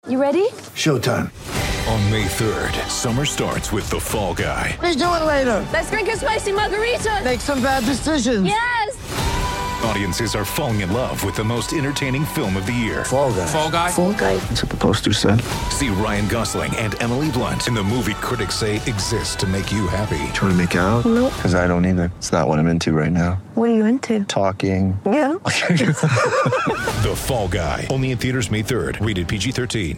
You ready? Showtime. On May 3rd, summer starts with The Fall Guy. Let's do it later. Let's drink a spicy margarita. Make some bad decisions. Yes! Audiences are falling in love with the most entertaining film of the year. Fall Guy. Fall Guy? Fall Guy. That's what the poster said. See Ryan Gosling and Emily Blunt in the movie critics say exists to make you happy. Trying to make it out? Nope. Because I don't either. It's not what I'm into right now. What are you into? Talking. Yeah. The Fall Guy. Only in theaters May 3rd. Rated PG-13.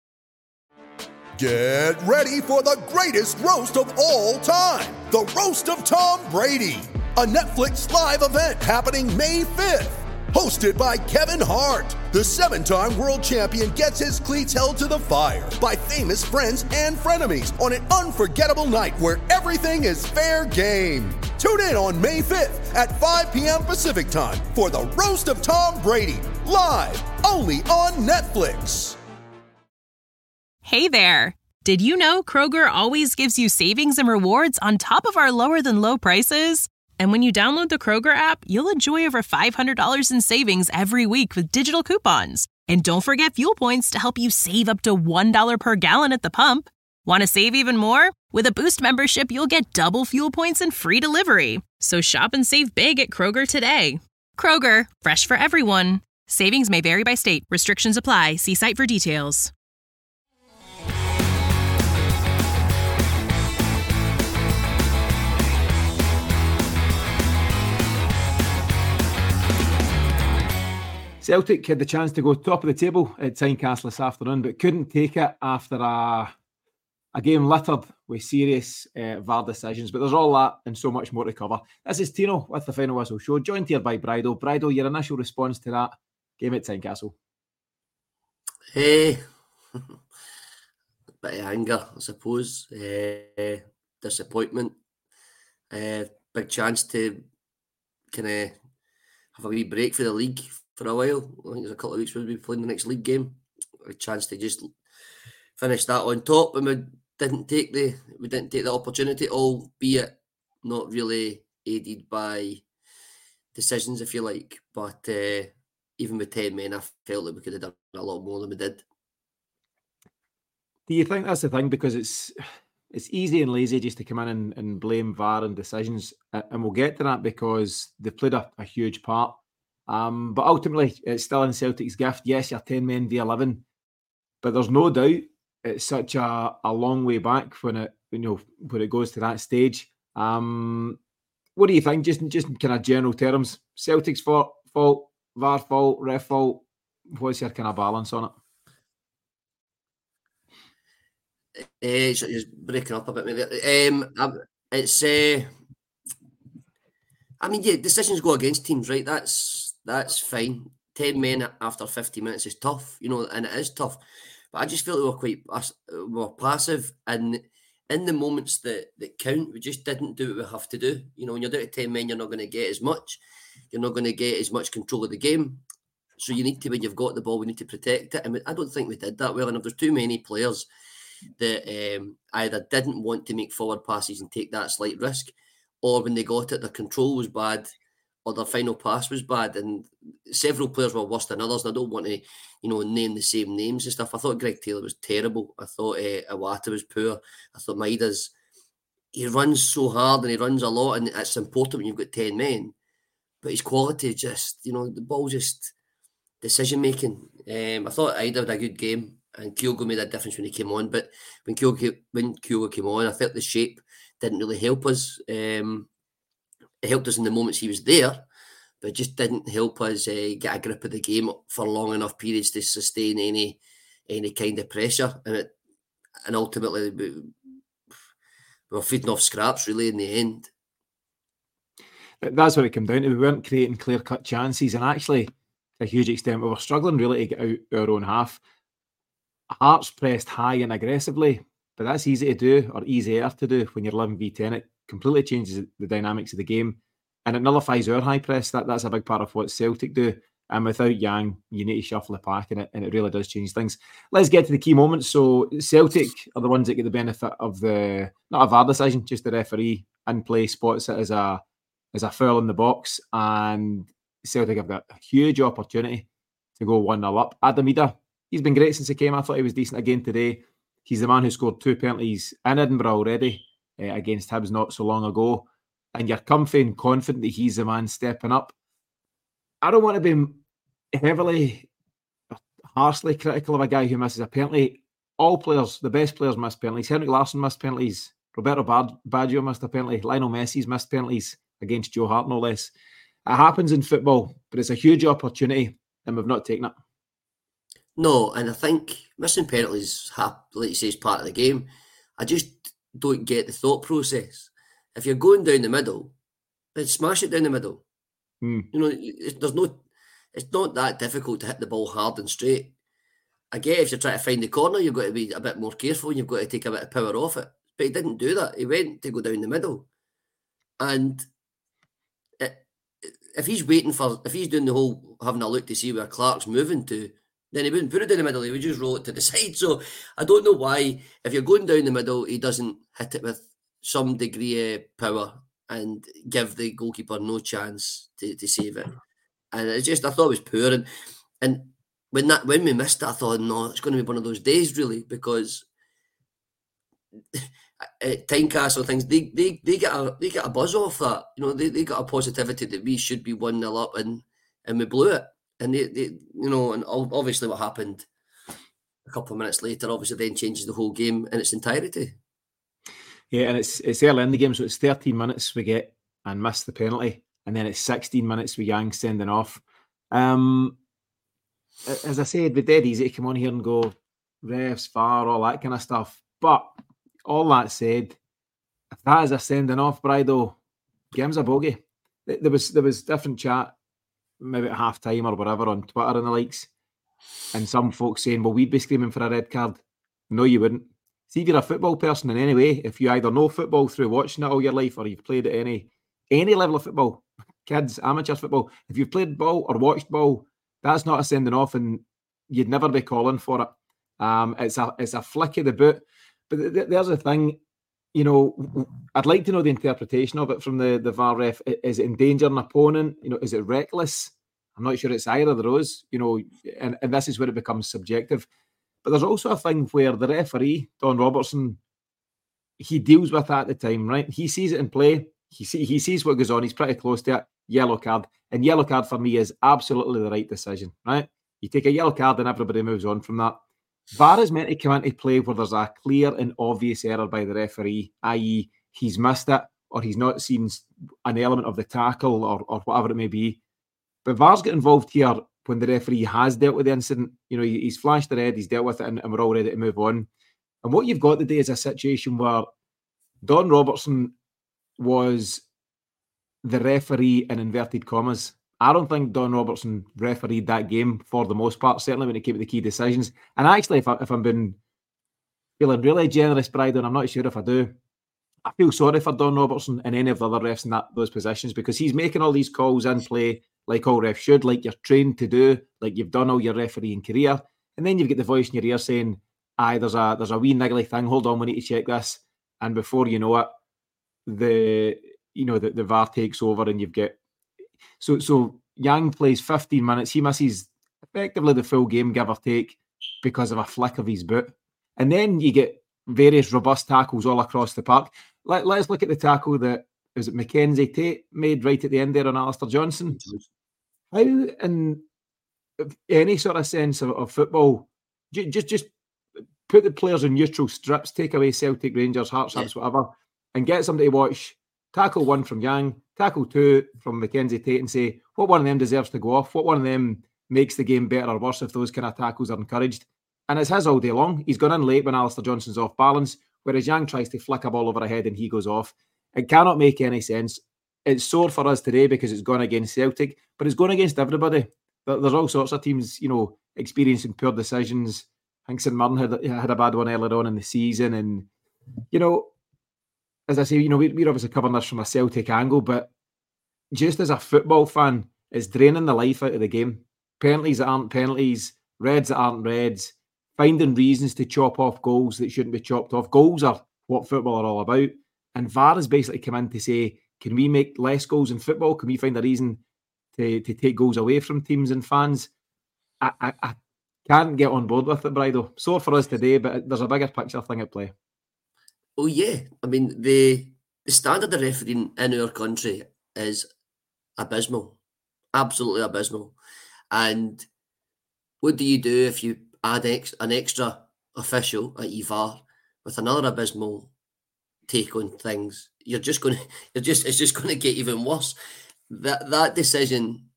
Get ready for the greatest roast of all time. The Roast of Tom Brady. A Netflix live event happening May 5th. Hosted by Kevin Hart. The 7-time world champion gets his cleats held to the fire by famous friends and frenemies on an unforgettable night where everything is fair game. Tune in on May 5th at 5 p.m. Pacific time for the Roast of Tom Brady. Live only on Netflix. Hey there! Did you know Kroger always gives you savings and rewards on top of our lower-than-low prices? And when you download the Kroger app, you'll enjoy over $500 in savings every week with digital coupons. And don't forget fuel points to help you save up to $1 per gallon at the pump. Want to save even more? With a Boost membership, you'll get double fuel points and free delivery. So shop and save big at Kroger today. Kroger, fresh for everyone. Savings may vary by state. Restrictions apply. See site for details. Celtic had the chance to go top of the table at Tynecastle this afternoon, but couldn't take it after a game littered with serious VAR decisions. But there's all that and so much more to cover. This is Tino with the Final Whistle Show, joined here by Bridle. Bridle, your initial response to that game at Tynecastle? Bit of anger, I suppose. Disappointment. Big chance to kind of have a wee break for the league for a while. I think there's a couple of weeks we'll be playing the next league game. A chance to just finish that on top, and we didn't take the opportunity, albeit not really aided by decisions, if you like. But even with 10 men, I felt that we could have done a lot more than we did. Do you think that's the thing? Because it's easy and lazy just to come in and blame VAR and decisions, and we'll get to that because they've played a huge part. But ultimately, it's still in Celtic's gift. Yes, you're 10 men v 11, but there's no doubt it's such a long way back when it goes to that stage. What do you think? Just in kind of general terms, Celtic's fault, VAR fault, ref fault. What's your kind of balance on it? It's just breaking up a bit, maybe. Decisions go against teams, right? That's fine. 10 men after 50 minutes is tough, and it is tough. But I just feel we were passive, and in the moments that count, we just didn't do what we have to do. When you're down to 10 men, you're not going to get as much. You're not going to get as much control of the game. So you need to, when you've got the ball, we need to protect it. And I don't think we did that well. And if there's too many players that either didn't want to make forward passes and take that slight risk, or when they got it, their control was bad, or their final pass was bad, and several players were worse than others. And I don't want to, name the same names and stuff. I thought Greg Taylor was terrible. I thought Iwata was poor. I thought Maida's, he runs so hard and he runs a lot, and it's important when you've got 10 men. But his quality just, the ball just, decision making. I thought Ida had a good game, and Kyogo made a difference when he came on. But when Kyogo came on, I felt the shape didn't really help us. It helped us in the moments he was there, but it just didn't help us get a grip of the game for long enough periods to sustain any kind of pressure. And ultimately, we were feeding off scraps really in the end. That's what it came down to. We weren't creating clear-cut chances, and actually, to a huge extent, we were struggling really to get out our own half. Hearts pressed high and aggressively, but that's easy to do, or easier to do when you're 11v10. It completely changes the dynamics of the game, and it nullifies our high press. That's a big part of what Celtic do. And without Yang, you need to shuffle the pack, and it really does change things. Let's get to the key moments. So Celtic are the ones that get the benefit of not a VAR decision, just the referee in play spots it as a foul in the box, and Celtic have got a huge opportunity to go 1-0 up. Adam Idah he's been great since he came. I thought he was decent again today. He's the man who scored 2 penalties in Edinburgh already against Hibs not so long ago. And you're comfy and confident that he's the man stepping up. I don't want to be heavily, harshly critical of a guy who misses a penalty. All players, the best players, miss penalties. Henrik Larsson missed penalties. Roberto Baggio missed a penalty. Lionel Messi's missed penalties against Joe Hart, no less. It happens in football, but it's a huge opportunity, and we've not taken it. No, and I think missing penalties, like you say, is part of the game. I just don't get the thought process. If you're going down the middle, then smash it down the middle. You know, it's not that difficult to hit the ball hard and straight. I get if you're trying to find the corner, you've got to be a bit more careful and you've got to take a bit of power off it. But he didn't do that. He went to go down the middle. And if he's doing the whole having a look to see where Clark's moving to, then he wouldn't put it down the middle. He would just roll it to the side. So I don't know why, if you're going down the middle, he doesn't hit it with some degree of power and give the goalkeeper no chance to save it. And it's just, I thought it was poor. And when we missed it, I thought, no, it's going to be one of those days, really, because Tynecastle things, they get a buzz off that. You know, they got a positivity that we should be 1-0 up and we blew it. And they you know, and obviously what happened a couple of minutes later obviously then changes the whole game in its entirety. Yeah, and it's early in the game, so it's 13 minutes we get and miss the penalty, and then it's 16 minutes with Yang sending off. As I said, we're dead easy to come on here and go refs, VAR, all that kind of stuff. But all that said, if that is a sending off, Brido, give him a bogey. There was different chat, maybe at half time or whatever on Twitter and the likes, and some folks saying, well, we'd be screaming for a red card. No, you wouldn't. See, if you're a football person in any way, if you either know football through watching it all your life or you've played at any level of football, kids, amateur football, if you've played ball or watched ball, that's not a sending off and you'd never be calling for it. It's a flick of the boot. But there's a thing, you know, I'd like to know the interpretation of it from the VAR ref. Is it endangering an opponent? You know, is it reckless? I'm not sure it's either of those, you know, and this is where it becomes subjective. But there's also a thing where the referee, Don Robertson, he deals with that at the time, right? He sees it in play. He sees what goes on. He's pretty close to it. Yellow card. And yellow card for me is absolutely the right decision, right? You take a yellow card and everybody moves on from that. VAR is meant to come into play where there's a clear and obvious error by the referee, i.e. he's missed it or he's not seen an element of the tackle or whatever it may be. But VAR's get involved here when the referee has dealt with the incident. You know, he's flashed the red, he's dealt with it, and we're all ready to move on. And what you've got today is a situation where Don Robertson was the referee in inverted commas. I don't think Don Robertson refereed that game for the most part, certainly when it came to the key decisions. And actually, if I'm feeling really generous, Bridon, I'm not sure if I do, I feel sorry for Don Robertson and any of the other refs in those positions, because he's making all these calls in play like all refs should, like you're trained to do, like you've done all your refereing career. And then you've got the voice in your ear saying, aye, there's a wee niggly thing, hold on, we need to check this. And before you know it, the VAR takes over and you've got... So Yang plays 15 minutes. He misses effectively the full game, give or take, because of a flick of his boot. And then you get various robust tackles all across the park. Let's look at the tackle that, was it Mackenzie Tate made right at the end there on Alistair Johnson? How, in any sort of sense of football, just put the players in neutral strips, take away Celtic, Rangers, Hearts, Hibs, whatever, and get somebody to watch tackle 1 from Yang, tackle 2 from Mackenzie Tate, and say what one of them deserves to go off, what one of them makes the game better or worse if those kind of tackles are encouraged. And it's his all day long. He's gone in late when Alistair Johnson's off balance, whereas Yang tries to flick a ball over a head and he goes off. It cannot make any sense. It's sore for us today because it's gone against Celtic, but it's going against everybody. There's all sorts of teams, you know, experiencing poor decisions. I think St Mirren had a bad one earlier on in the season. And, you know, as I say, you know, we're obviously covering this from a Celtic angle, but just as a football fan, it's draining the life out of the game. Penalties that aren't penalties, reds that aren't reds, finding reasons to chop off goals that shouldn't be chopped off. Goals are what football are all about. And VAR has basically come in to say, can we make less goals in football? Can we find a reason to take goals away from teams and fans? I Can't get on board with it, Bridal. So for us today, but there's a bigger picture thing at play. Oh yeah, I mean the standard of refereeing in our country is abysmal, absolutely abysmal. And what do you do if you add an extra official at VAR with another abysmal take on things? It's just going to get even worse. That decision.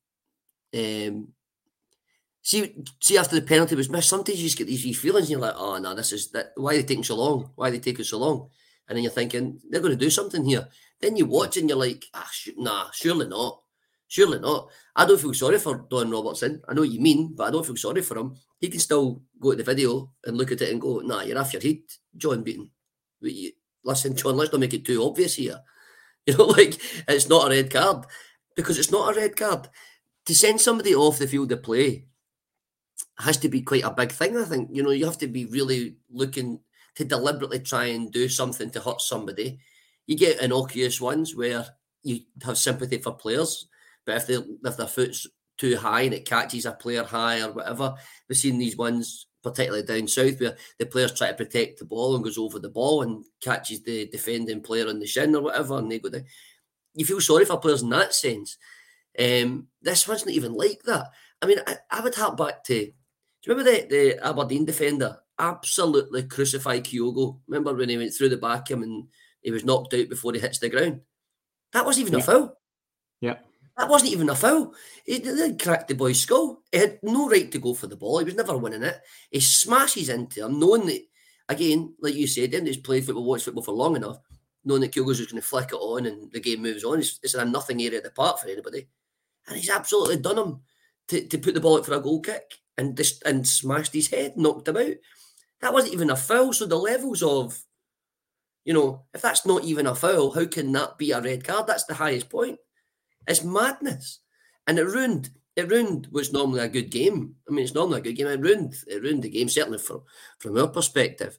See, after the penalty was missed, sometimes you just get these feelings, and you're like, "Oh no, this is that. Why are they taking so long? Why are they taking so long?" And then you're thinking they're going to do something here. Then you watch and you're like, "Nah, surely not. Surely not." I don't feel sorry for Don Robertson. I know what you mean, but I don't feel sorry for him. He can still go to the video and look at it and go, "Nah, you're off your head, John Beaton. Listen, John, let's not make it too obvious here. You know, like it's not a red card because it's not a red card. To send somebody off the field of play has to be quite a big thing, I think. You know, you have to be really looking to deliberately try and do something to hurt somebody. You get innocuous ones where you have sympathy for players, but if their foot's too high and it catches a player high or whatever, we've seen these ones, particularly down south, where the players try to protect the ball and goes over the ball and catches the defending player on the shin or whatever, and they go down. You feel sorry for players in that sense. This one's not even like that. I mean, I would hark back to, do you remember the Aberdeen defender absolutely crucified Kyogo? Remember when he went through the back of him and he was knocked out before he hits the ground? That wasn't even a foul. Yeah. That wasn't even a foul. He didn't crack the boy's skull. He had no right to go for the ball. He was never winning it. He smashes into him, knowing that, again, like you said, he's played football, watched football for long enough, knowing that Kyogo's just going to flick it on and the game moves on. It's a nothing area of the park for anybody. And he's absolutely done him to put the ball out for a goal kick and smashed his head, knocked him out. That wasn't even a foul. So the levels of, you know, if that's not even a foul, how can that be a red card? That's the highest point. It's madness. And it ruined what's normally a good game. I mean, it's normally a good game. It ruined the game, certainly from our perspective.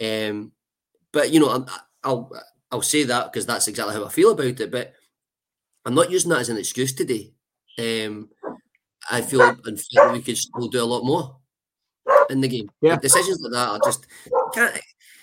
But, you know, I'll say that because that's exactly how I feel about it. But I'm not using that as an excuse today. I feel we could still do a lot more in the game. Yeah. Decisions like that are just can't.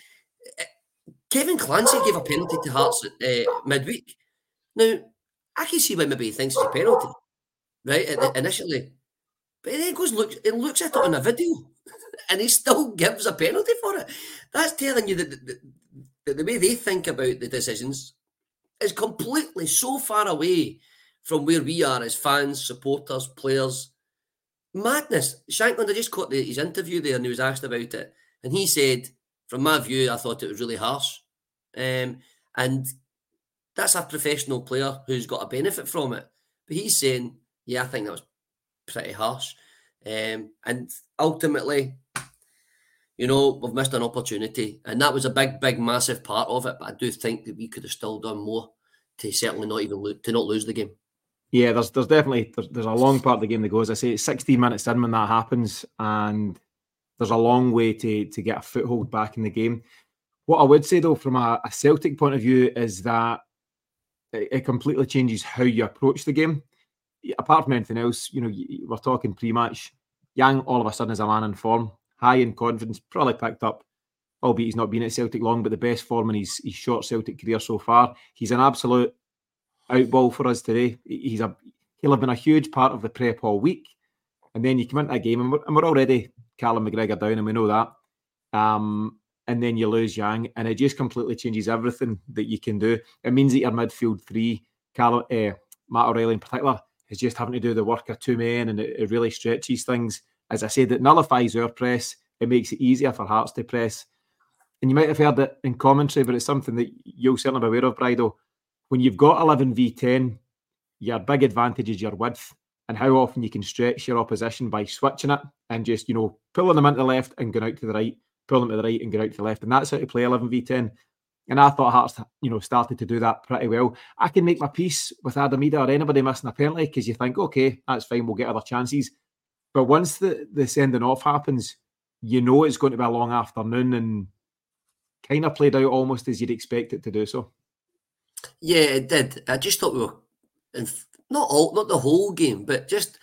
Kevin Clancy gave a penalty to Hearts midweek. Now, I can see why maybe he thinks it's a penalty, right? Initially, but then looks at it on a video, and he still gives a penalty for it. That's telling you that the way they think about the decisions is completely so far away from where we are as fans, supporters, players. Madness. Shankland, I just caught his interview there and he was asked about it. And he said, from my view, I thought it was really harsh. And that's a professional player who's got a benefit from it. But he's saying, yeah, I think that was pretty harsh. And ultimately, you know, we've missed an opportunity. And that was a big, massive part of it. But I do think that we could have still done more to certainly not lose the game. Yeah, there's definitely there's a long part of the game that goes. I say it's 16 minutes in when that happens, and there's a long way to get a foothold back in the game. What I would say though, from a Celtic point of view, is that it completely changes how you approach the game. Apart from anything else, you know, we're talking pre-match. Yang all of a sudden is a man in form, high in confidence, probably picked up, albeit he's not been at Celtic long, but the best form in his short Celtic career so far. He's an absolute outball for us today. He'll have been a huge part of the prep all week, and then you come into a game and we're already Callum McGregor down, and we know that. And then you lose Yang, and it just completely changes everything that you can do. It means that your midfield three, Matt O'Reilly in particular, is just having to do the work of two men, and it really stretches things. As I said, it nullifies our press. It makes it easier for Hearts to press. And you might have heard it in commentary, but it's something that you'll certainly be aware of, Bridal. When you've got 11v10, your big advantage is your width and how often you can stretch your opposition by switching it and just, you know, pulling them into the left and going out to the right, pulling them to the right and going out to the left. And that's how to play 11v10. And I thought Hearts, you know, started to do that pretty well. I can make my peace with Adam Idah or anybody missing a penalty because you think, okay, that's fine, we'll get other chances. But once the sending off happens, you know it's going to be a long afternoon, and kind of played out almost as you'd expect it to do so. Yeah, it did. I just thought we were, not the whole game, but just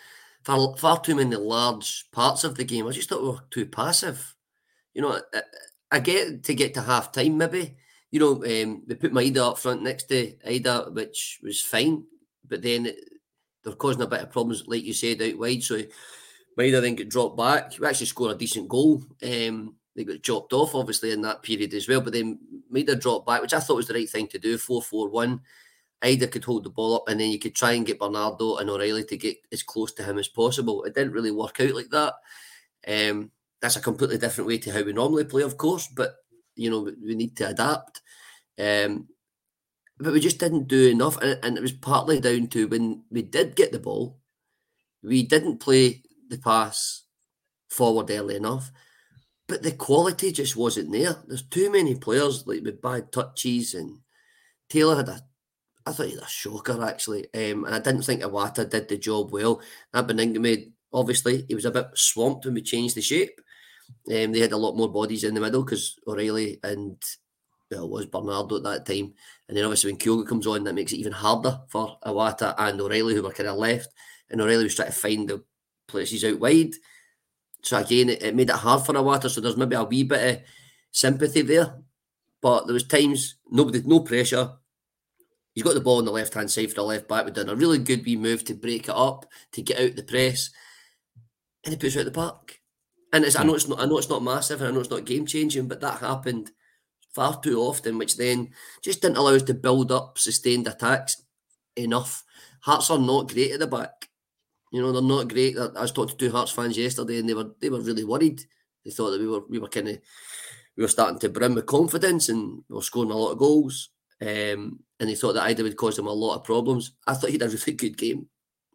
far too many large parts of the game. I just thought we were too passive. You know, I get to half time maybe. You know, they put Maeda up front next to Ida, which was fine, but then they're causing a bit of problems, like you said, out wide. So Maeda then got dropped back. We actually scored a decent goal. They got chopped off, obviously, in that period as well. But then Maeda dropped back, which I thought was the right thing to do, 4-4-1. Ida could hold the ball up, and then you could try and get Bernardo and O'Reilly to get as close to him as possible. It didn't really work out like that. That's a completely different way to how we normally play, of course, but, you know, we need to adapt. But we just didn't do enough, and it was partly down to when we did get the ball, we didn't play the pass forward early enough, but the quality just wasn't there. There's too many players like with bad touches, and Taylor I thought he had a shocker actually, and I didn't think Iwata did the job well. Abaningame, obviously, he was a bit swamped when we changed the shape. They had a lot more bodies in the middle because O'Reilly and it was Bernardo at that time. And then obviously when Kyogo comes on, that makes it even harder for Iwata and O'Reilly, who were kind of left. And O'Reilly was trying to find the places out wide. So again, it made it hard for Iwata. So there's maybe a wee bit of sympathy there. But there was times, no pressure. He's got the ball on the left-hand side for the left back. We've done a really good wee move to break it up, to get out the press. And he puts it out the park. And I know it's not massive, and I know it's not game-changing, but that happened far too often, which then just didn't allow us to build up sustained attacks enough. Hearts are not great at the back. You know, they're not great. I was talking to two Hearts fans yesterday, and they were really worried. They thought that we were starting to brim with confidence, and we were scoring a lot of goals. And they thought that Ida would cause them a lot of problems. I thought he had a really good game.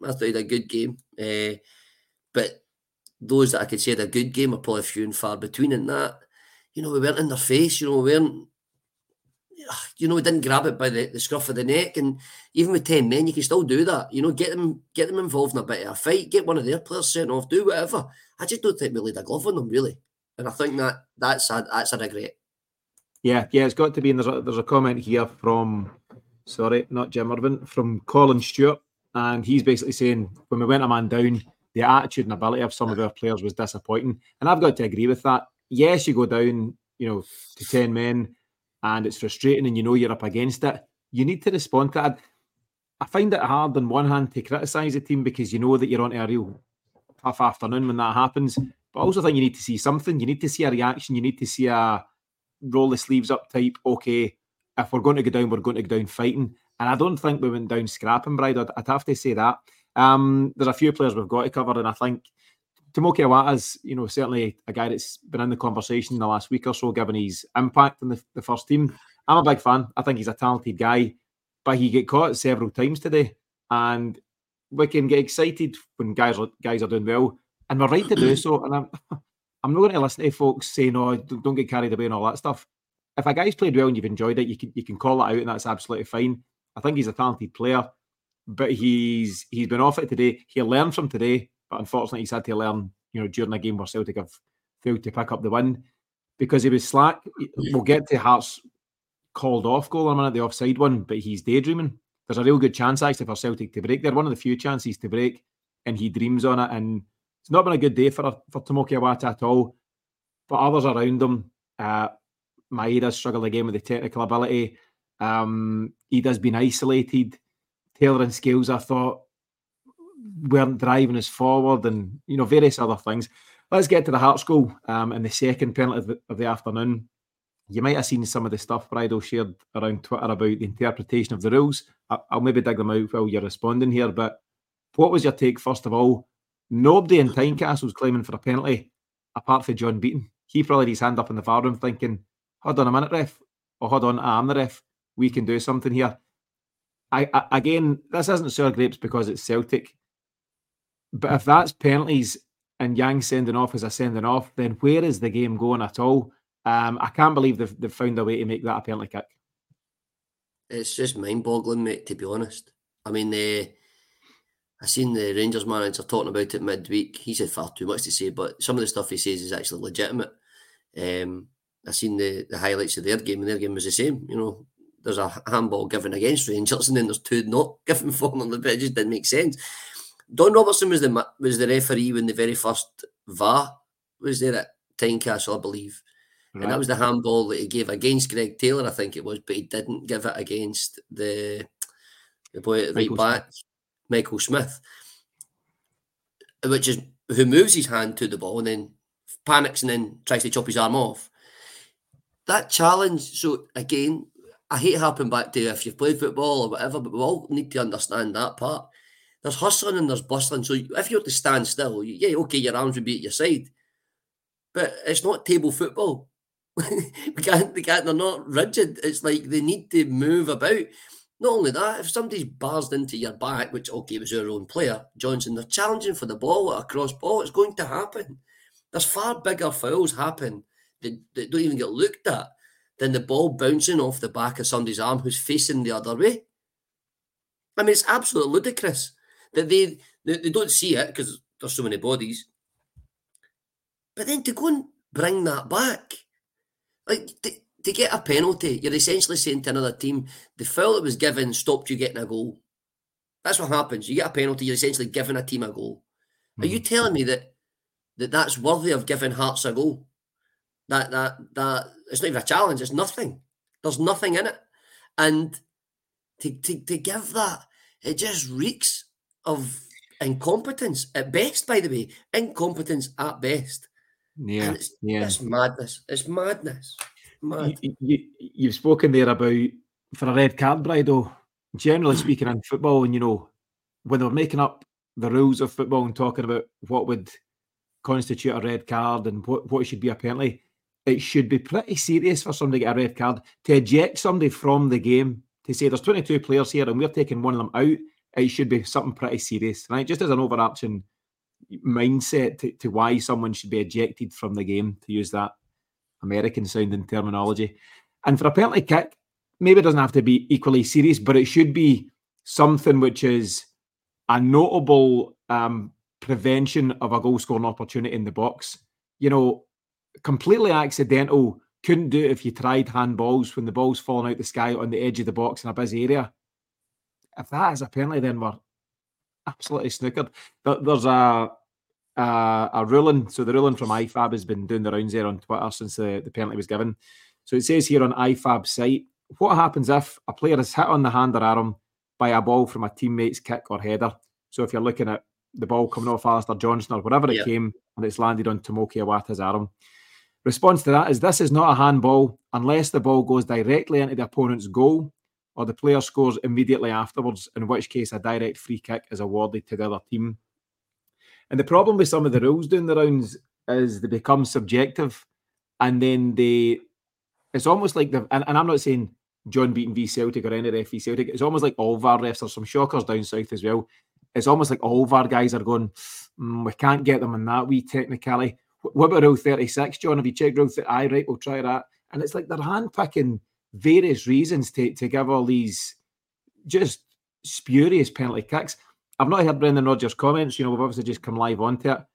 But those that I could say had a good game are probably few and far between. In that, you know, we weren't in their face. You know, we didn't grab it by the scruff of the neck. And even with 10 men, you can still do that. You know, get them involved in a bit of a fight. Get one of their players sent off. Do whatever. I just don't think we laid a glove on them really. And I think that's a regret. Yeah, it's got to be. And there's a comment here from, sorry, not Jim Irvin, from Colin Stewart, and he's basically saying when we went a man down, the attitude and ability of some of our players was disappointing, and I've got to agree with that. Yes, you go down, you know, to 10 men, and it's frustrating, and you know you're up against it. You need to respond to that. I find it hard on one hand to criticise the team because you know that you're on a real tough afternoon when that happens, but I also think you need to see something. You need to see a reaction. You need to see a roll the sleeves up type, okay, if we're going to go down, we're going to go down fighting. And I don't think we went down scrapping, Bride. I'd have to say that. There's a few players we've got to cover, and I think Tomoki Iwata's, you know, certainly a guy that's been in the conversation the last week or so, given his impact in the first team. I'm a big fan. I think he's a talented guy, but he get caught several times today, and we can get excited when guys are doing well, and we're right to do so. And I'm not going to listen to folks saying, "Oh, don't get carried away" and all that stuff. If a guy's played well and you've enjoyed it, you can call it out, and that's absolutely fine. I think he's a talented player, but he's been off it today. He learned from today, but unfortunately he's had to learn, you know, during a game where Celtic have failed to pick up the win because he was slack. We'll get to Hearts' called off goal in a minute, the offside one, but he's daydreaming. There's a real good chance actually for Celtic to break. They're one of the few chances to break, and he dreams on it. And it's not been a good day for Tomoki Iwata at all. But others around him, Maeda's struggled again with the technical ability. Ida's been isolated. Taylor and Scales, I thought, weren't driving us forward, and you know, various other things. Let's get to the Hearts goal and the second penalty of the afternoon. You might have seen some of the stuff Bridal shared around Twitter about the interpretation of the rules. I'll maybe dig them out while you're responding here, but what was your take, first of all? Nobody in Tynecastle's claiming for a penalty, apart from John Beaton. He probably had his hand up in the VAR room thinking, hold on a minute, ref, or hold on, I'm the ref. We can do something here. Again, this isn't sour grapes because it's Celtic, but if that's penalties and Yang sending off as a sending off, then where is the game going at all? I can't believe they've found a way to make that a penalty kick. It's just mind-boggling, mate, to be honest. I mean, I seen the Rangers manager talking about it midweek. He said far too much to say, but some of the stuff he says is actually legitimate. I seen the highlights of their game, and their game was the same. You know, there's a handball given against Rangers, and then there's two not given for them on the pitch. It just didn't make sense. Don Robertson was the referee when the very first VAR was there at Tynecastle, I believe. Right. And that was the handball that he gave against Greg Taylor, I think it was, but he didn't give it against the boy at the right back, Michael Smith, which is who moves his hand to the ball and then panics and then tries to chop his arm off. That challenge, so again, I hate harping back to if you've played football or whatever, but we all need to understand that part. There's hustling and there's bustling. So if you're to stand still, yeah, okay, your arms would be at your side. But it's not table football. They're not rigid. It's like they need to move about. Not only that, if somebody's barsed into your back, which, okay, was our own player, Johnson, they're challenging for the ball, a cross ball, it's going to happen. There's far bigger fouls happen that don't even get looked at than the ball bouncing off the back of somebody's arm who's facing the other way. I mean, it's absolutely ludicrous that they don't see it because there's so many bodies. But then to go and bring that back, like to get a penalty, you're essentially saying to another team, the foul that was given stopped you getting a goal. That's what happens. You get a penalty, you're essentially giving a team a goal. Are you telling me that's worthy of giving Hearts a goal? That it's not even a challenge. It's nothing. There's nothing in it, and to give that, it just reeks of incompetence at best. By the way, incompetence at best. Yeah, it's madness. It's madness. Mad. You've spoken there about for a red card, Brido. Generally speaking, in football, and when they were making up the rules of football and talking about what would constitute a red card and what should be a penalty, it should be pretty serious for somebody to get a red card. To eject somebody from the game, to say there's 22 players here and we're taking one of them out, it should be something pretty serious, right? Just as an overarching mindset to why someone should be ejected from the game, to use that American-sounding terminology. And for a penalty kick, maybe it doesn't have to be equally serious, but it should be something which is a notable prevention of a goal-scoring opportunity in the box. Completely accidental, couldn't do it if you tried handballs when the ball's falling out the sky on the edge of the box in a busy area. If that is a penalty, then we're absolutely snookered. There's a ruling. So the ruling from IFAB has been doing the rounds there on Twitter since the penalty was given. So it says here on IFAB's site, what happens if a player is hit on the hand or arm by a ball from a teammate's kick or header? So if you're looking at the ball coming off Alistair Johnson or wherever it came and it's landed on Tomoki Iwata's arm. Response to that is, this is not a handball unless the ball goes directly into the opponent's goal or the player scores immediately afterwards, in which case a direct free kick is awarded to the other team. And the problem with some of the rules doing the rounds is they become subjective, and then it's almost like and I'm not saying John Beaton v Celtic or any ref v Celtic, it's almost like all VAR refs, there's some shockers down south as well. It's almost like all VAR guys are going, we can't get them in that wee technicality. What about Rule 36, John? Have you checked Rule 36? Aye, right, we'll try that. And it's like they're handpicking various reasons to give all these just spurious penalty kicks. I've not heard Brendan Rodgers' comments. We've obviously just come live onto it.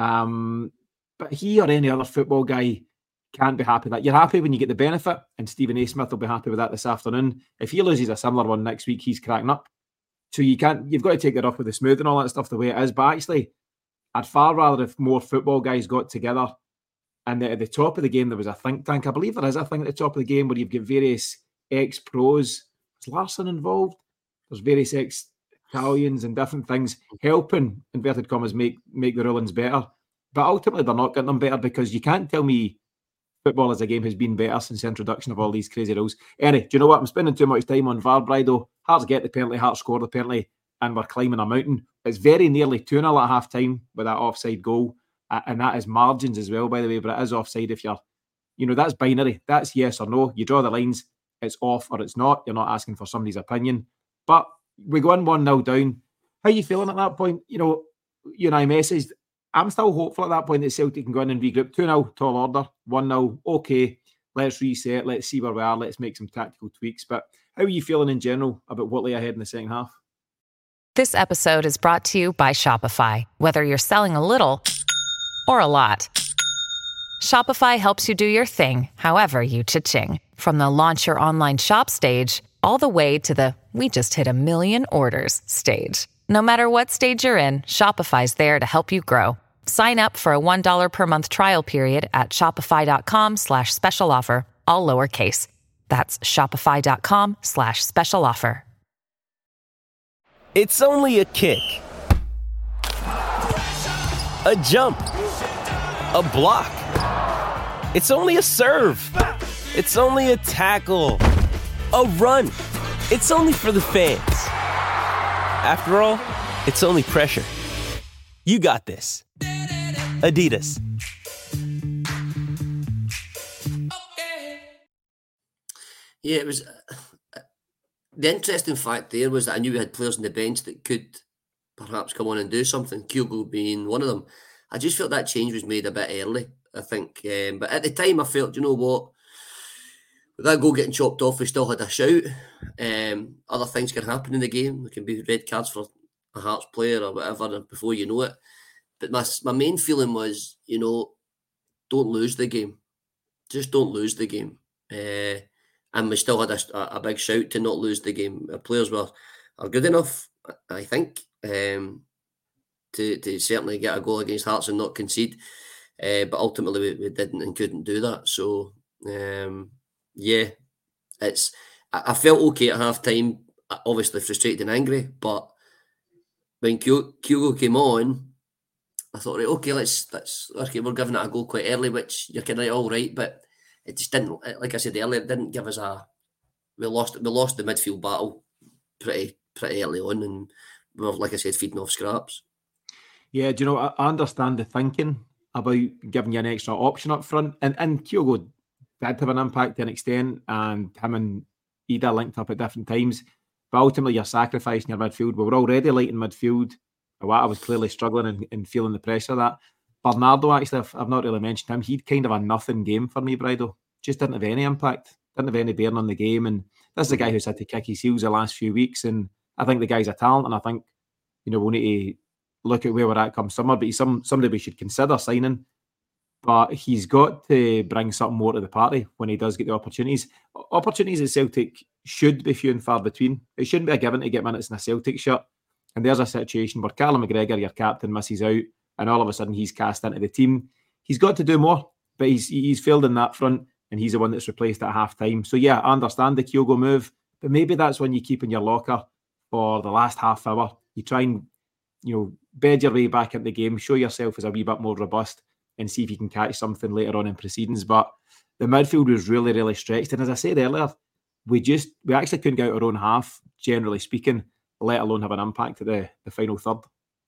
But he or any other football guy can't be happy with that. You're happy when you get the benefit, and Stephen A. Smith will be happy with that this afternoon. If he loses a similar one next week, he's cracking up. So you've got to take it off with the smooth and all that stuff the way it is. But actually, I'd far rather if more football guys got together and at the top of the game there was a think tank. I believe there is a thing at the top of the game where you've got various ex-pros. Is Larsson involved? There's various ex-Italians and different things helping, inverted commas, make the rulings better. But ultimately they're not getting them better, because you can't tell me football as a game has been better since the introduction of all these crazy rules. Anyway, do you know what? I'm spending too much time on VAR, Brido. Hearts get the penalty, Hearts score the penalty, and we're climbing a mountain. It's very nearly 2-0 at half-time with that offside goal, and that is margins as well, by the way, but it is offside if you're, that's binary. That's yes or no. You draw the lines, it's off or it's not. You're not asking for somebody's opinion. But we go in 1-0 down. How are you feeling at that point? You and I messaged, I'm still hopeful at that point that Celtic can go in and regroup. 2-0, tall order. 1-0, okay, let's reset, let's see where we are, let's make some tactical tweaks. But how are you feeling in general about what lay ahead in the second half? This episode is brought to you by Shopify. Whether you're selling a little or a lot, Shopify helps you do your thing, however you cha-ching. From the launch your online shop stage, all the way to the we just hit 1 million orders stage. No matter what stage you're in, Shopify's there to help you grow. Sign up for a $1 per month trial period at shopify.com/special offer, all lowercase. That's shopify.com/special offer. It's only a kick, a jump, a block. It's only a serve. It's only a tackle, a run. It's only for the fans. After all, it's only pressure. You got this. Adidas. Yeah, it was... the interesting fact there was that I knew we had players on the bench that could perhaps come on and do something, Kyogo being one of them. I just felt that change was made a bit early, I think. But at the time, I felt, you know what? With that goal getting chopped off, we still had a shout. Other things can happen in the game. There can be red cards for a Hearts player or whatever before you know it. But my main feeling was, you know, don't lose the game. Just don't lose the game. And we still had a big shout to not lose the game. Our players are good enough, I think, to certainly get a goal against Hearts and not concede. But ultimately, we didn't and couldn't do that. So, yeah, I felt okay at half time, obviously frustrated and angry, but when Kyogo came on, I thought, right, okay, let's okay, we're giving it a go quite early, which you're kind of all right, but it just didn't, like I said earlier, it didn't give us we lost the midfield battle pretty early on, and we were, like I said, feeding off scraps. Yeah, do you know, I understand the thinking about giving you an extra option up front, and Kyogo did have an impact to an extent, and him and Ida linked up at different times. But ultimately, you're sacrificing your midfield. We were already light in midfield. I was clearly struggling and feeling the pressure of that. Bernardo, actually, I've not really mentioned him. He'd kind of a nothing game for me, Bridal. Just didn't have any impact. Didn't have any bearing on the game. And this is a guy who's had to kick his heels the last few weeks. And I think the guy's a talent. And I think, you know, we'll need to look at where we're at come summer. But he's somebody we should consider signing. But he's got to bring something more to the party when he does get the opportunities. Opportunities at Celtic should be few and far between. It shouldn't be a given to get minutes in a Celtic shirt. And there's a situation where Callum McGregor, your captain, misses out, and all of a sudden he's cast into the team. He's got to do more, but he's failed in that front, and he's the one that's replaced at half-time. So yeah, I understand the Kyogo move, but maybe that's when you keep in your locker for the last half hour. You try and, you know, bed your way back into the game, show yourself as a wee bit more robust, and see if you can catch something later on in proceedings. But the midfield was really, really stretched. And as I said earlier, we actually couldn't get out our own half, generally speaking, let alone have an impact at the final third.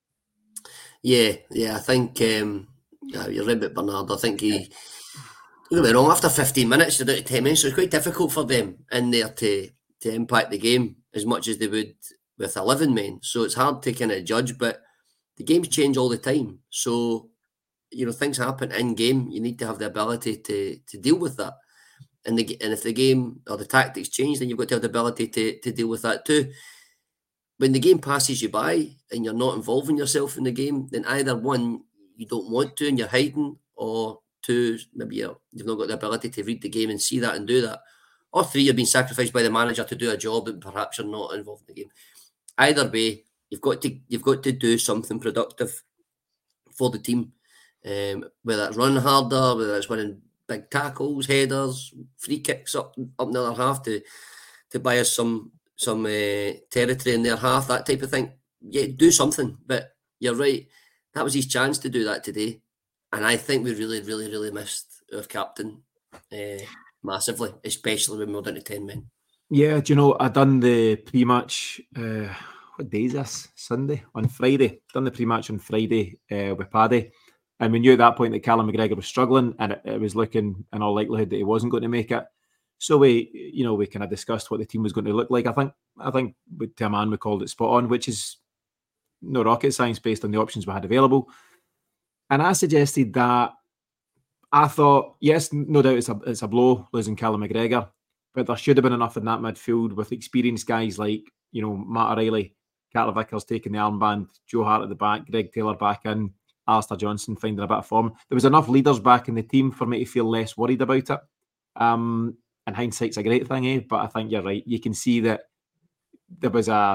Yeah, I think you're right about Bernard. I think don't get me wrong, after 15 minutes, they're down to 10 minutes, so it's quite difficult for them in there to impact the game as much as they would with 11 men. So it's hard to kind of judge, but the games change all the time. So, you know, things happen in game. You need to have the ability to deal with that. And if the game or the tactics change, then you've got to have the ability to deal with that too. When the game passes you by and you're not involving yourself in the game, then either one, you don't want to and you're hiding, or two, maybe you've not got the ability to read the game and see that and do that, or three, you're being sacrificed by the manager to do a job and perhaps you're not involved in the game. Either way, you've got to do something productive for the team, whether it's run harder, whether it's winning big tackles, headers, free kicks up in the other half to buy us some territory in their half, that type of thing. Yeah, do something. But you're right, that was his chance to do that today, and I think we really, really, really missed our captain massively, especially when we were down to 10 men. Yeah, do you know, I done the pre-match, what day is this? Sunday? On Friday. Done the pre-match on Friday with Paddy, and we knew at that point that Callum McGregor was struggling, and it was looking in all likelihood that he wasn't going to make it. So we kind of discussed what the team was going to look like. I think with Tim Ann, we called it spot on, which is no rocket science based on the options we had available. And I suggested that I thought, yes, no doubt it's a blow losing Callum McGregor, but there should have been enough in that midfield with experienced guys like, you know, Matt O'Reilly, Carter Vickers taking the armband, Joe Hart at the back, Greg Taylor back in, Alistair Johnson finding a bit of form. There was enough leaders back in the team for me to feel less worried about it. And hindsight's a great thing, but I think you're right. You can see that there was a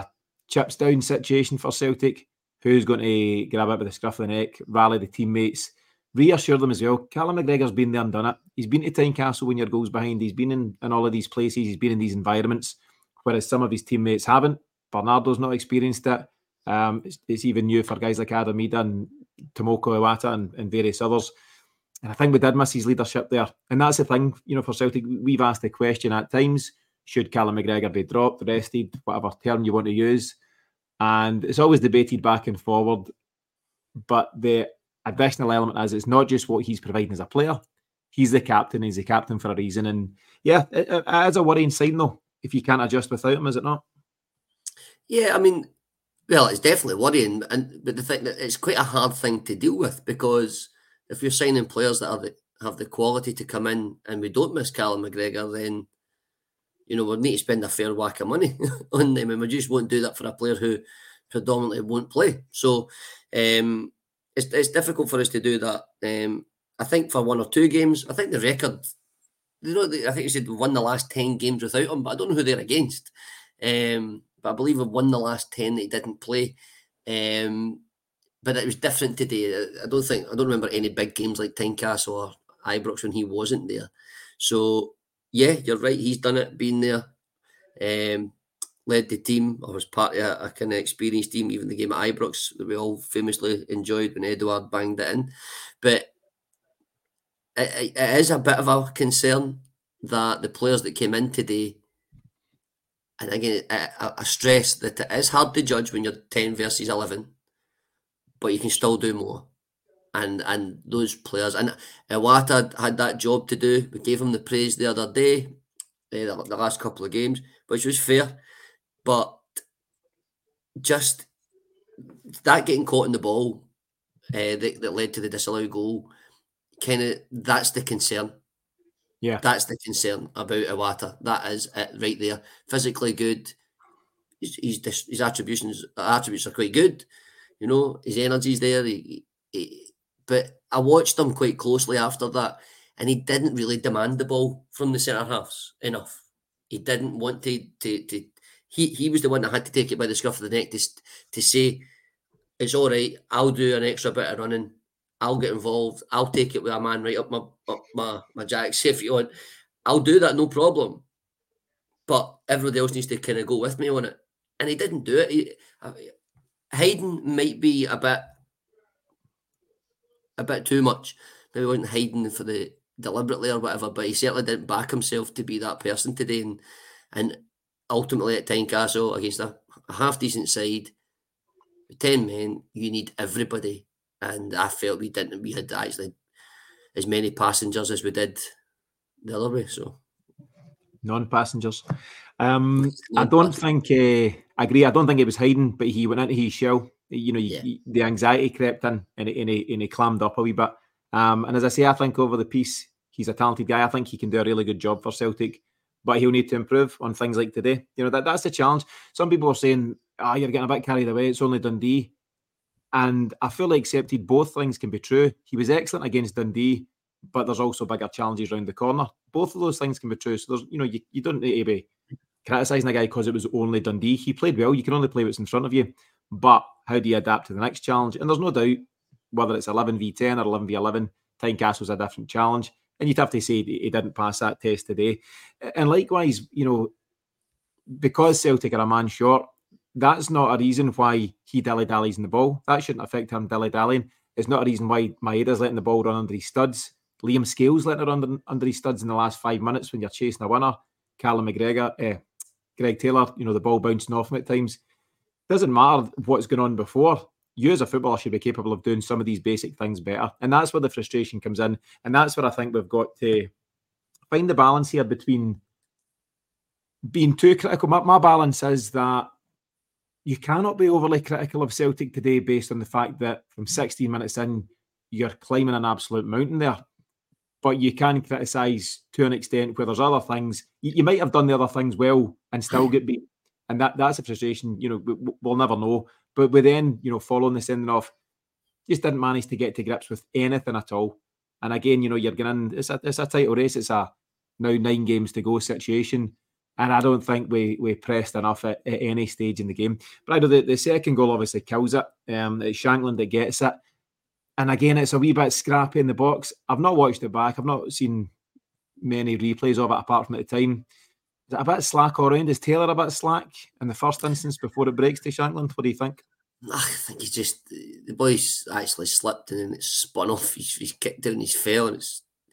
chips down situation for Celtic. Who's going to grab it by the scruff of the neck, rally the teammates, reassure them as well. Callum McGregor's been there and done it. He's been to Tynecastle when your goal's behind. He's been in all of these places. He's been in these environments, whereas some of his teammates haven't. Bernardo's not experienced it. It's even new for guys like Adam Ida and Tomoko Iwata and various others. And I think we did miss his leadership there. And that's the thing, for Celtic. We've asked the question at times, should Callum McGregor be dropped, rested, whatever term you want to use? And it's always debated back and forward. But the additional element is it's not just what he's providing as a player. He's the captain. He's the captain for a reason. And yeah, it is a worrying sign though, if you can't adjust without him, is it not? Yeah, I mean, well, it's definitely worrying. But the thing that it's quite a hard thing to deal with, because if you're signing players that have the quality to come in and we don't miss Callum McGregor, then we need to spend a fair whack of money on them, and we just won't do that for a player who predominantly won't play. So it's difficult for us to do that. I think for 1 or 2 games, I think the record, I think you said we won the last 10 games without him, but I don't know who they're against. But I believe we've won the last 10 that he didn't play. But it was different today. I don't remember any big games like Tynecastle or Ibrox when he wasn't there. So yeah, you're right. He's done it, been there, led the team. I was part of a kind of experienced team, even the game at Ibrox that we all famously enjoyed when Edouard banged it in. But it is a bit of a concern that the players that came in today, and again, I stress that it is hard to judge when you're 10 versus 11, but you can still do more. And those players, and Iwata had that job to do. We gave him the praise the other day, the last couple of games, which was fair. But just that getting caught in the ball that led to the disallowed goal, that's the concern. Yeah, that's the concern about Iwata. That is it right there. Physically good. His attributes are quite good. His energy's there. But I watched him quite closely after that, and he didn't really demand the ball from the centre halves enough. He didn't want to. He was the one that had to take it by the scruff of the neck to say, it's all right, I'll do an extra bit of running, I'll get involved, I'll take it with a man right up my jacks if you want. I'll do that, no problem. But everybody else needs to kind of go with me on it. And he didn't do it. Hayden might be a bit too much. Maybe wasn't hiding for the deliberately or whatever, but he certainly didn't back himself to be that person today. And ultimately at Tynecastle against a half decent side, 10 men, you need everybody. And I felt we had actually as many passengers as we did the other way. So non-passengers. I don't think I agree. I don't think he was hiding, but he went into his shell. The anxiety crept in and he clammed up a wee bit. And as I say, I think over the piece, he's a talented guy. I think he can do a really good job for Celtic, but he'll need to improve on things like today. That's the challenge. Some people are saying, you're getting a bit carried away. It's only Dundee. And I fully accepted both things can be true. He was excellent against Dundee, but there's also bigger challenges around the corner. Both of those things can be true. So there's, you don't need to be criticising a guy because it was only Dundee. He played well. You can only play what's in front of you. But how do you adapt to the next challenge? And there's no doubt whether it's 11v10 or 11v11, Tynecastle's a different challenge. And you'd have to say he didn't pass that test today. And likewise, because Celtic are a man short, that's not a reason why he dilly-dallies in the ball. That shouldn't affect him dilly-dallying. It's not a reason why Maeda's letting the ball run under his studs. Liam Scales letting it run under his studs in the last 5 minutes when you're chasing a winner. Callum McGregor, Greg Taylor, the ball bouncing off him at times. Doesn't matter what's going on before. You as a footballer should be capable of doing some of these basic things better. And that's where the frustration comes in. And that's where I think we've got to find the balance here between being too critical. My balance is that you cannot be overly critical of Celtic today based on the fact that from 16 minutes in, you're climbing an absolute mountain there. But you can criticise to an extent where there's other things. You might have done the other things well and still get beat. And that's a frustration, we'll never know. But we then, following the sending off, just didn't manage to get to grips with anything at all. And again, you're getting in, it's a title race. It's a now 9 games to go situation. And I don't think we pressed enough at any stage in the game. But I know the second goal obviously kills it. It's Shankland that gets it. And again, it's a wee bit scrappy in the box. I've not watched it back. I've not seen many replays of it apart from at the time. Is it a bit slack all around? Is Taylor a bit slack in the first instance before it breaks to Shankland? What do you think? I think the boy's actually slipped and then it's spun off. He's kicked down, he's fell, and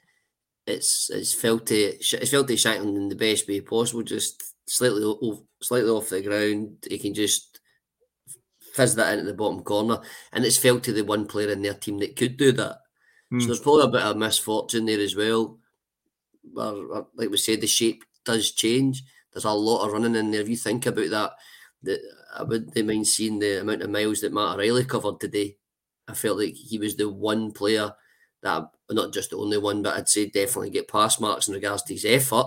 it's fell to Shankland in the best way possible, just slightly off the ground. He can just fizz that into the bottom corner, and it's fell to the one player in their team that could do that. So there's probably a bit of misfortune there as well. Like we said, the shape does change. There's a lot of running in there. If you think about that I wouldn't mind seeing the amount of miles that Matt O'Reilly covered today. I felt like he was the one player that, not just the only one, but I'd say definitely get pass marks in regards to his effort.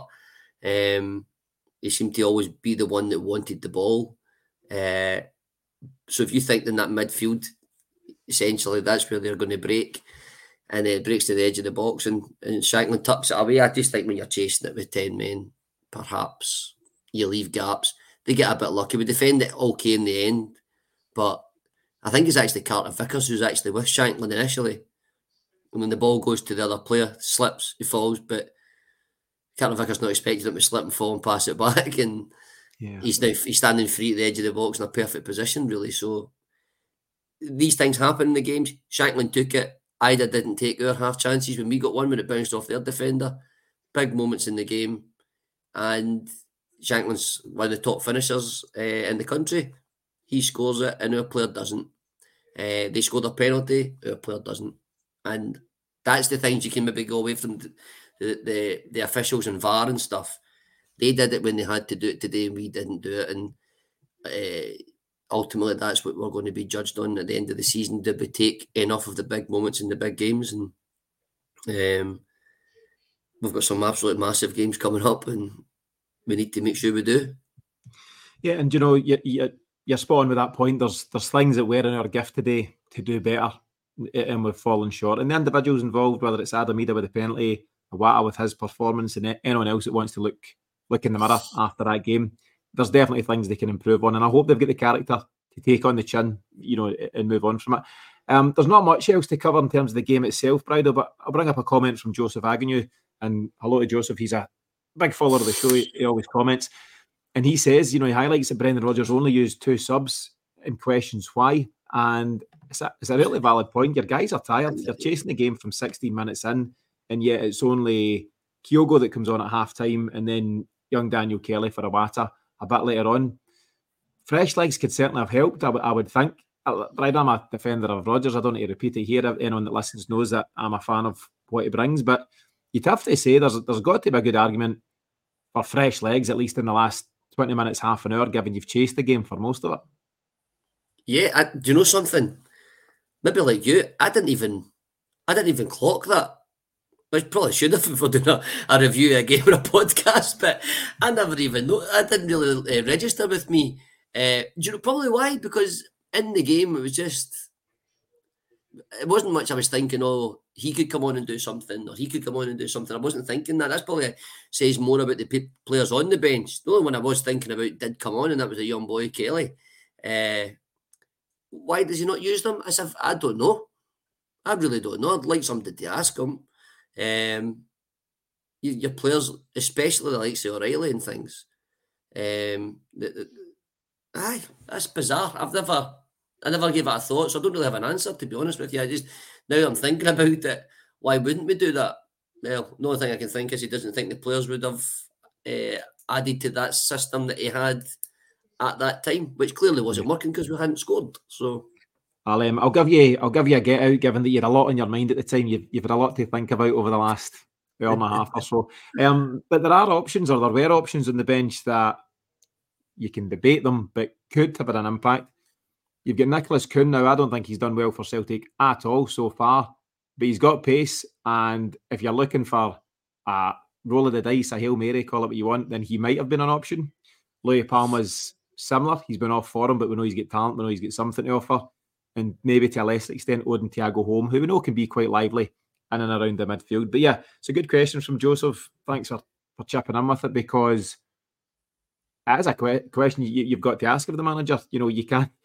He seemed to always be the one that wanted the ball. So if you think in that midfield, essentially that's where they're going to break, and it breaks to the edge of the box, and Shankland tucks it away. I just think when you're chasing it with 10 men, perhaps you leave gaps. They get a bit lucky. We defend it okay in the end, but I think it's actually Carter Vickers who's actually with Shankland initially. And when the ball goes to the other player, slips, he falls, but Carter Vickers not expecting him to slip and fall and pass it back, and he's standing free at the edge of the box in a perfect position, really. So these things happen in the games. Shankland took it. Ida didn't take our half chances. When we got one, when it bounced off their defender, big moments in the game, and Shankland's one of the top finishers in the country. He scores it, and our player doesn't. They scored a penalty, our player doesn't. And that's the things you can maybe go away from the officials and VAR and stuff. They did it when they had to do it today, and we didn't do it. And ultimately, that's what we're going to be judged on at the end of the season. Did we take enough of the big moments in the big games? And we've got some absolute massive games coming up, and we need to make sure we do. Yeah, and you know, you're spot on with that point. There's things that were in our gift today to do better, and we've fallen short. And the individuals involved, whether it's Adam Ida with the penalty, Iwata with his performance, and anyone else that wants to look in the mirror after that game, there's definitely things they can improve on. And I hope they've got the character to take on the chin, you know, and move on from it. There's not much else to cover in terms of the game itself, Bridal, but I'll bring up a comment from Joseph Agnew. And hello to Joseph. He's a big follower of the show. He always comments. And he says, you know, he highlights that Brendan Rodgers only used 2 subs and questions why. And it's a really valid point. Your guys are tired. You're chasing the game from 16 minutes in, and yet it's only Kyogo that comes on at half-time, and then young Daniel Kelly for Iwata a bit later on. Fresh legs could certainly have helped, I would think. But I'm a defender of Rodgers. I don't need to repeat it here. Anyone that listens knows that I'm a fan of what he brings. But you'd have to say there's got to be a good argument for fresh legs, at least in the last 20 minutes, half an hour, given you've chased the game for most of it. Yeah, do you know something? Maybe like you, I didn't even clock that. I probably should have if we're doing a review, a game, or a podcast, but I never even know. I didn't really register with me. Do you know probably why? Because in the game, it wasn't much I was thinking, oh, he could come on and do something, or he could come on and do something. I wasn't thinking that. That's probably says more about the players on the bench. The only one I was thinking about did come on, and that was a young boy, Kelly. Why does he not use them? As if I don't know. I really don't know. I'd like somebody to ask him. Your players, especially the likes of O'Reilly and things. That's bizarre. I never gave it a thought, so I don't really have an answer, to be honest with you. Now I'm thinking about it. Why wouldn't we do that? Well, the only thing I can think is he doesn't think the players would have added to that system that he had at that time, which clearly wasn't working because we hadn't scored. So I'll give you a get out, given that you had a lot on your mind at the time. You've had a lot to think about over the last hour and a half or so. But there were options on the bench that you can debate them, but could have had an impact. You've got Nicholas Kuhn now. I don't think he's done well for Celtic at all so far, but he's got pace. And if you're looking for a roll of the dice, a Hail Mary, call it what you want, then he might have been an option. Louis Palma's similar. He's been off for him, but we know he's got talent. We know he's got something to offer. And maybe to a lesser extent, Odin Thiago Holm, who we know can be quite lively in and around the midfield. But yeah, it's a good question from Joseph. Thanks for chipping in with it, because That is a question you've got to ask of the manager. You know, you can't.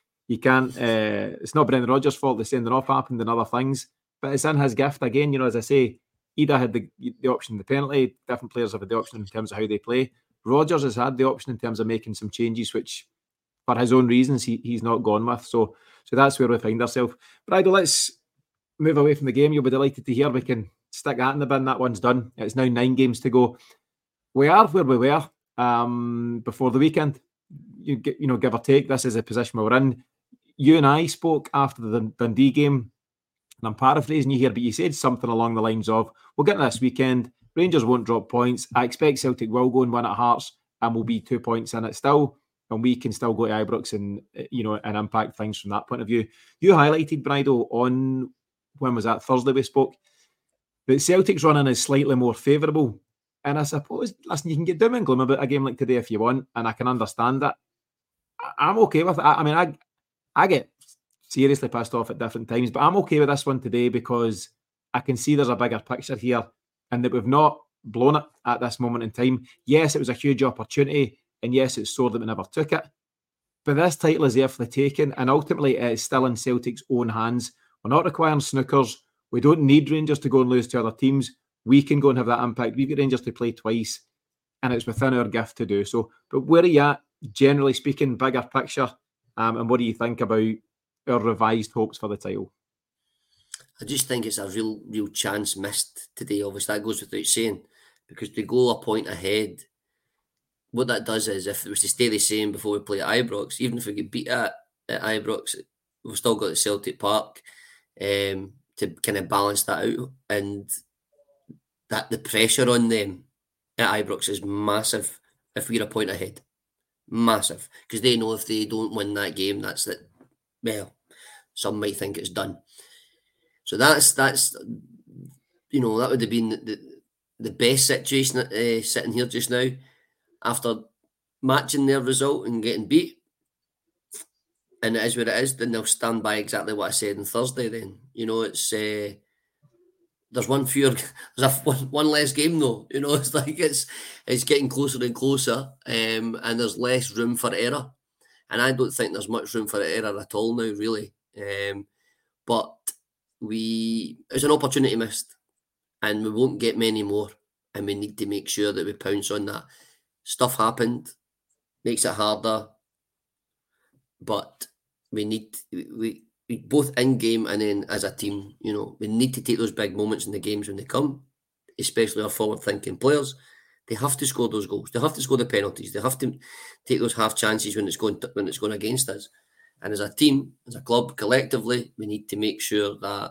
It's not Brendan Rodgers' fault the sending off happened and other things, but it's in his gift again. You know, as I say, Ida had the option of the penalty. Different players have had the option in terms of how they play. Rodgers has had the option in terms of making some changes, which, for his own reasons, he's not gone with. So that's where we find ourselves. But Ido, let's move away from the game. You'll be delighted to hear we can stick that in the bin. That one's done. It's now 9 games to go. We are where we were before the weekend. Give or take, this is a position we're in. You and I spoke after the Dundee game, and I'm paraphrasing you here, but you said something along the lines of, we'll get to this weekend, Rangers won't drop points, I expect Celtic will go and win at Hearts, and we'll be 2 points in it still, and we can still go to Ibrox and impact things from that point of view. You highlighted, Bridal, on, when was that, Thursday we spoke, that Celtic's running is slightly more favourable. And I suppose, listen, you can get doom and gloom about a game like today if you want, and I can understand that. I'm okay with it. I mean, I get seriously pissed off at different times, but I'm okay with this one today because I can see there's a bigger picture here and that we've not blown it at this moment in time. Yes, it was a huge opportunity, and yes, it's sore that we never took it. But this title is there for the taking, and ultimately it is still in Celtic's own hands. We're not requiring snookers. We don't need Rangers to go and lose to other teams. We can go and have that impact. We've got Rangers to play twice, and it's within our gift to do so. But where are you at, generally speaking, bigger picture, and what do you think about our revised hopes for the title? I just think it's a real chance missed today. Obviously, that goes without saying, because to go a point ahead, what that does is, if it was to stay the same before we play at Ibrox, even if we get beat at Ibrox, we've still got the Celtic Park to kind of balance that out, and that the pressure on them at Ibrox is massive if we're a point ahead. Massive. Because they know if they don't win that game, that's that. Well, some might think it's done. So that's that would have been the best situation sitting here just now after matching their result and getting beat. And it is what it is. Then they'll stand by exactly what I said on Thursday. Then it's there's one fewer, there's one less game though. It's like it's getting closer and closer, and there's less room for error. And I don't think there's much room for error at all now, really. But it's an opportunity missed, and we won't get many more. And we need to make sure that we pounce on that. Stuff happened, makes it harder, but we both in game and then as a team, we need to take those big moments in the games when they come, especially our forward-thinking players. They have to score those goals. They have to score the penalties. They have to take those half chances when it's going against us. And as a team, as a club, collectively, we need to make sure that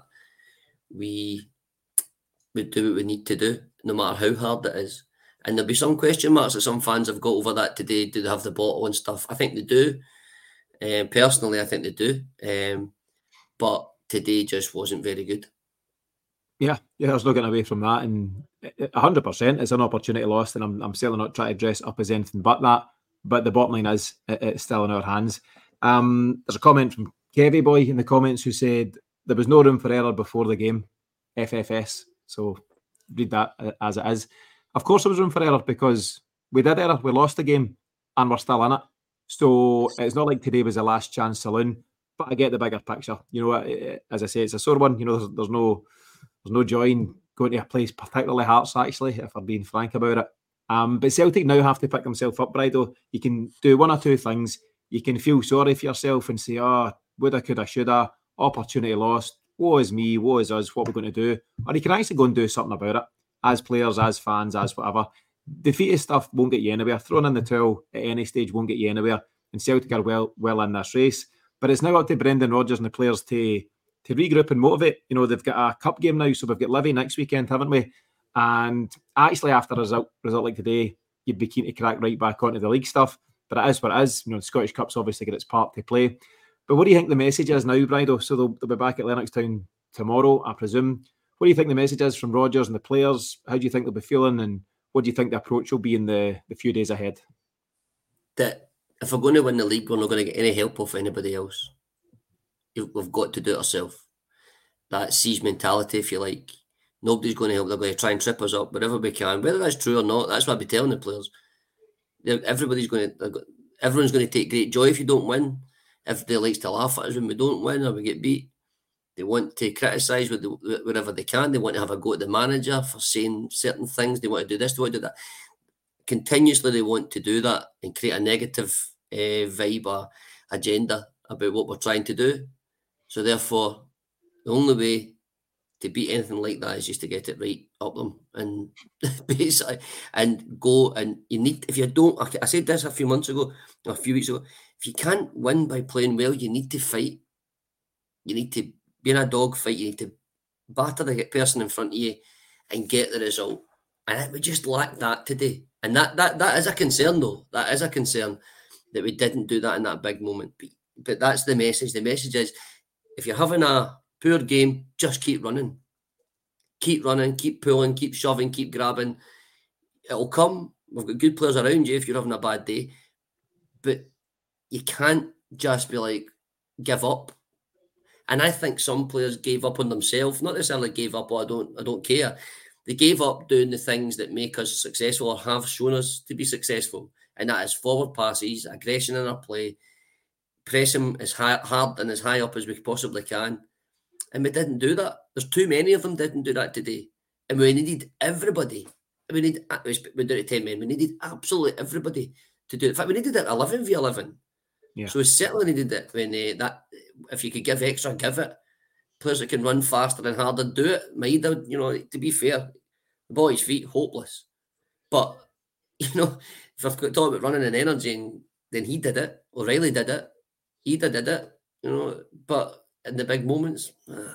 we do what we need to do, no matter how hard it is. And there'll be some question marks that some fans have got over that today. Do they have the bottle and stuff? I think they do. Personally, I think they do. But today just wasn't very good. Yeah, there's no getting away from that. And 100%, it's an opportunity lost. And I'm certainly not trying to dress it up as anything but that. But the bottom line is, it's still in our hands. There's a comment from Kevy Boy in the comments who said there was no room for error before the game. FFS. So read that as it is. Of course there was room for error because we did error. We lost the game and we're still in it. So it's not like today was the last chance saloon. But I get the bigger picture. As I say, it's a sore one. There's no joy in going to a place, particularly Hearts, actually, if I'm being frank about it. But Celtic now have to pick themselves up, Bridal. You can do one or two things. You can feel sorry for yourself and say, woulda, coulda, shoulda, opportunity lost, woe is me, woe is us, what we're going to do. Or you can actually go and do something about it, as players, as fans, as whatever. Defeated stuff won't get you anywhere. Throwing in the towel at any stage won't get you anywhere. And Celtic are well in this race. But it's now up to Brendan Rodgers and the players to regroup and motivate. They've got a cup game now, so we've got Livy next weekend, haven't we? And actually, after a result like today, you'd be keen to crack right back onto the league stuff. But it is what it is. The Scottish Cup's obviously got its part to play. But what do you think the message is now, Bridal? So they'll be back at Lennoxtown tomorrow, I presume. What do you think the message is from Rodgers and the players? How do you think they'll be feeling? And what do you think the approach will be in the few days ahead? That if we're going to win the league, we're not going to get any help off anybody else. We've got to do it ourselves. That siege mentality, if you like. Nobody's going to help. They're going to try and trip us up wherever we can. Whether that's true or not, that's what I'd be telling the players. everyone's going to take great joy if you don't win. Everybody likes to laugh at us when we don't win or we get beat. They want to criticise wherever they can. They want to have a go at the manager for saying certain things. They want to do this, they want to do that. Continuously, they want to do that and create a negative vibe or agenda about what we're trying to do. So therefore, the only way to beat anything like that is just to get it right up them and basically and go. And you need, if you don't, I said this a few weeks ago, if you can't win by playing well, you need to fight. You need to be in a dog fight. You need to batter the person in front of you and get the result. And we just lack that today. And that is a concern, though. That is a concern that we didn't do that in that big moment. But that's the message. The message is, if you're having a poor game, just keep running. Keep running, keep pulling, keep shoving, keep grabbing. It'll come. We've got good players around you if you're having a bad day. But you can't just be like, give up. And I think some players gave up on themselves. Not necessarily gave up, I don't care. They gave up doing the things that make us successful or have shown us to be successful. And that is forward passes, aggression in our play, pressing as hard and as high up as we possibly can. And we didn't do that. There's too many of them didn't do that today. And we needed everybody. We did it 10 men. We needed absolutely everybody to do it. In fact, we needed it 11 v 11. Yeah. So we certainly needed it when that. If you could give extra, give it. Players that can run faster and harder, do it. Maida, to be fair, the ball at his feet, hopeless. But, if I've got to talk about running and energy, then he did it. O'Reilly did it. He did it. But in the big moments,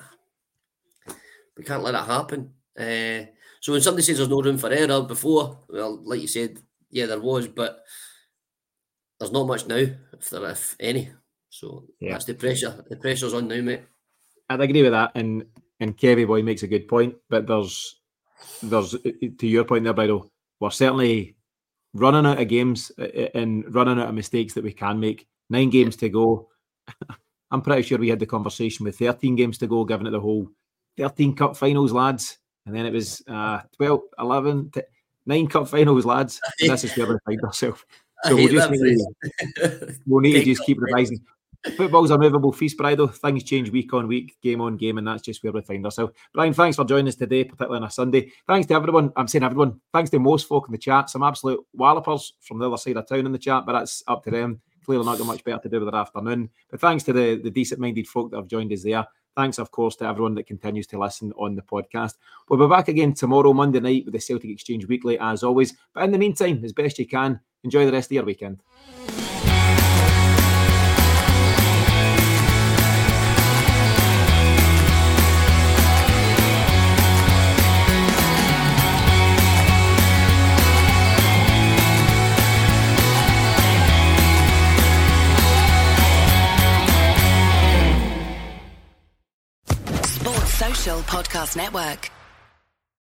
we can't let it happen. So when somebody says there's no room for error before, well, like you said, yeah, there was, but there's not much now, if any. So That's the pressure. The pressure's on now, mate. I'd agree with that, and Kevy Boy makes a good point. But there's to your point there, Bido, we're certainly running out of games and running out of mistakes that we can make. 9 games to go. I'm pretty sure we had the conversation with 13 games to go, given it the whole 13 cup finals, lads. And then it was 12, 11, 9 cup finals, lads. And this is where we find ourselves. So we'll need to just keep revising. Football's a movable feast, Brido. Things change week on week, game on game, and that's just where we find ourselves. Brian, thanks for joining us today, particularly on a Sunday. Thanks to everyone. I'm saying everyone. Thanks to most folk in the chat. Some absolute wallopers from the other side of town in the chat, but that's up to them. Clearly not got much better to do with their afternoon. But thanks to the decent-minded folk that have joined us there. Thanks, of course, to everyone that continues to listen on the podcast. We'll be back again tomorrow, Monday night, with the Celtic Exchange Weekly, as always. But in the meantime, as best you can, enjoy the rest of your weekend. Podcast Network.